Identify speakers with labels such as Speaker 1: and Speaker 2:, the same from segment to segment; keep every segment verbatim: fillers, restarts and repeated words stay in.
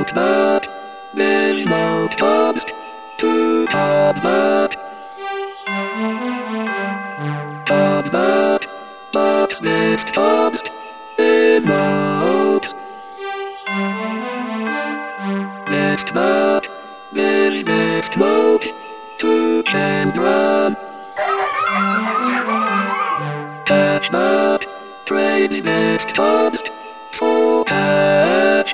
Speaker 1: smoke that, big smoke toast, to have that, have that, box big toast, in notes, lift that, big big smoke, to can run, catch that, trade big toast, for catch.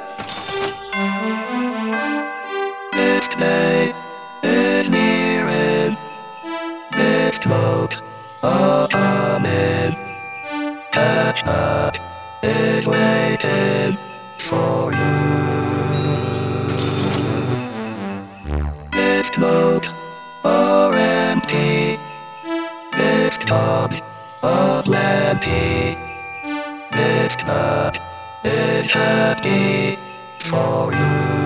Speaker 1: Next day is nearing, next smokes are coming, catch that is waiting for you. Next smokes are empty, next tubs are plenty, next that is happy for you.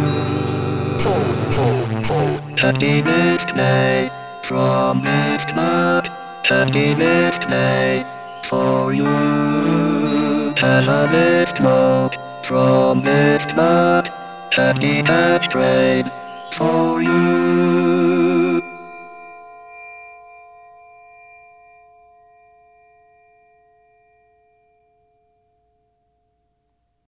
Speaker 1: Happy next day from next month, happy next day for you. Has a next smoke from next month, happy next trade for you.